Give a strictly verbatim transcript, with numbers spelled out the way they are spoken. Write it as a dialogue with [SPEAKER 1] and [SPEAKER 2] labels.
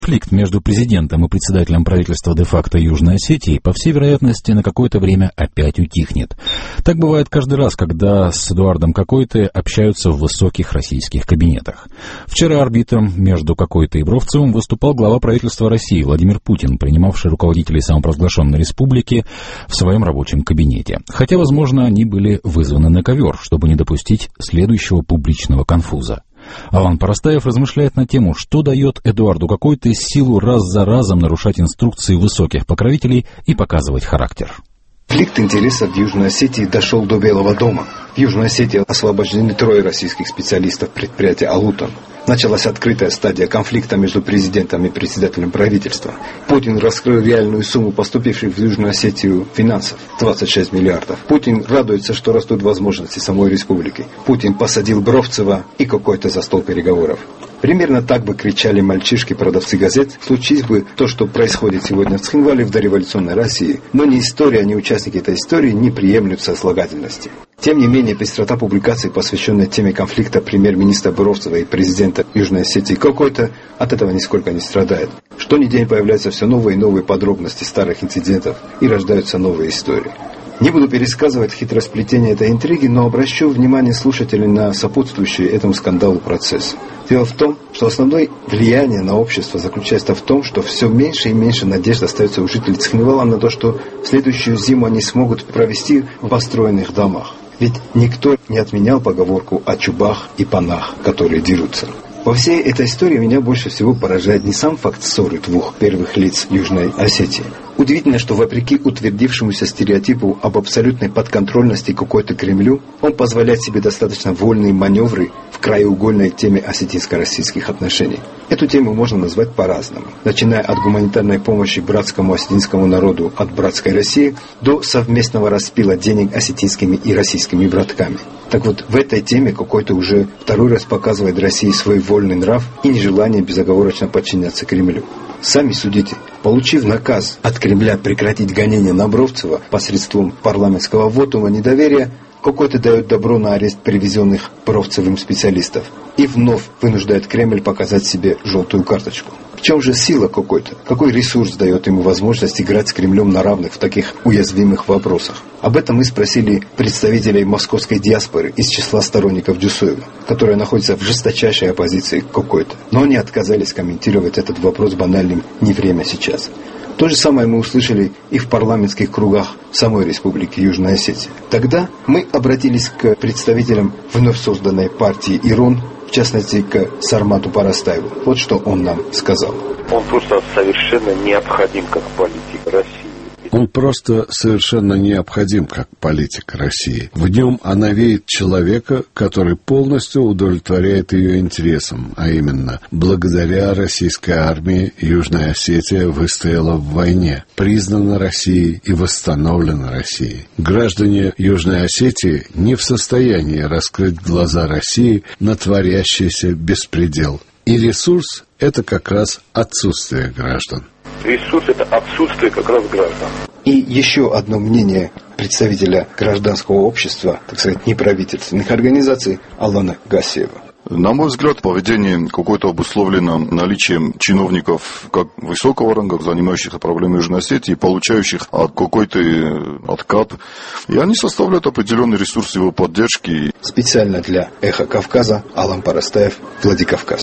[SPEAKER 1] Конфликт между президентом и председателем правительства де-факто Южной Осетии, по всей вероятности, на какое-то время опять утихнет. Так бывает каждый раз, когда с Эдуардом Кокойтой общаются в высоких российских кабинетах. Вчера арбитром между Кокойтой и Бровцевым выступал глава правительства России Владимир Путин, принимавший руководителей самопровозглашенной республики в своем рабочем кабинете. Хотя, возможно, они были вызваны на ковер, чтобы не допустить следующего публичного конфуза. Алан Парастаев размышляет на тему, что дает Эдуарду Кокойтой силу раз за разом нарушать инструкции высоких покровителей и показывать характер.
[SPEAKER 2] Конфликт интересов в Южной Осетии дошел до Белого дома. В Южной Осетии освобождены трое российских специалистов предприятия «Алутон». Началась открытая стадия конфликта между президентом и председателем правительства. Путин раскрыл реальную сумму поступивших в Южную Осетию финансов – двадцать шесть миллиардов. Путин радуется, что растут возможности самой республики. Путин посадил Бровцева и Кокойта за стол переговоров. Примерно так бы кричали мальчишки-продавцы газет, случись бы то, что происходит сегодня в Цхинвале в дореволюционной России. Но ни история, ни участники этой истории не приемлют сослагательности. Тем не менее, пестрота публикаций, посвященной теме конфликта премьер-министра Бровцева и президента Южной Осетии Кокойта, от этого нисколько не страдает. Что ни день появляются все новые и новые подробности старых инцидентов и рождаются новые истории. Не буду пересказывать хитросплетение этой интриги, но обращу внимание слушателей на сопутствующий этому скандалу процесс. Дело в том, что основное влияние на общество заключается в том, что все меньше и меньше надежд остается у жителей Цхинвала на то, что следующую зиму они смогут провести в построенных домах. Ведь никто не отменял поговорку о чубах и панах, которые дерутся. Во всей этой истории меня больше всего поражает не сам факт ссоры двух первых лиц Южной Осетии. Удивительно, что вопреки утвердившемуся стереотипу об абсолютной подконтрольности какой-то Кремлю, он позволяет себе достаточно вольные маневры в краеугольной теме осетинско-российских отношений. Эту тему можно назвать по-разному. Начиная от гуманитарной помощи братскому осетинскому народу от братской России до совместного распила денег осетинскими и российскими братками. Так вот, в этой теме Кокойта уже второй раз показывает России свой вольный нрав и нежелание безоговорочно подчиняться Кремлю. Сами судите. Получив наказ от Кремля прекратить гонения на Бровцева посредством парламентского вотума недоверия, Кокойта дает добро на арест привезенных Бровцевым специалистов и вновь вынуждает Кремль показать себе желтую карточку. В чем же сила Кокойта? Какой ресурс дает ему возможность играть с Кремлем на равных в таких уязвимых вопросах? Об этом мы спросили представителей московской диаспоры из числа сторонников Джусуева, которая находится в жесточайшей оппозиции к Кокойта. Но они отказались комментировать этот вопрос банальным «не время сейчас». То же самое мы услышали и в парламентских кругах самой Республики Южная Осетия. Тогда мы обратились к представителям вновь созданной партии «Ирон», в частности, к Сармату Парастаеву. Вот что он нам сказал.
[SPEAKER 3] Он просто совершенно необходим как политик России.
[SPEAKER 4] Он просто совершенно необходим как политик России. В нем она видит человека, который полностью удовлетворяет ее интересам, а именно, благодаря российской армии Южная Осетия выстояла в войне, признана Россией и восстановлена Россией. Граждане Южной Осетии не в состоянии раскрыть глаза России на творящийся беспредел. И ресурс – это как раз отсутствие граждан.
[SPEAKER 3] Ресурс – это отсутствие как раз граждан.
[SPEAKER 2] И еще одно мнение представителя гражданского общества, так сказать, неправительственных организаций Алана Гасиева.
[SPEAKER 5] На мой взгляд, поведение какое-то обусловлено наличием чиновников как высокого ранга, занимающихся проблемой Южной Осетии, получающих от какой-то откат. И они составляют определенный ресурс его поддержки.
[SPEAKER 2] Специально для «Эхо Кавказа» Алан Парастаев, Владикавказ.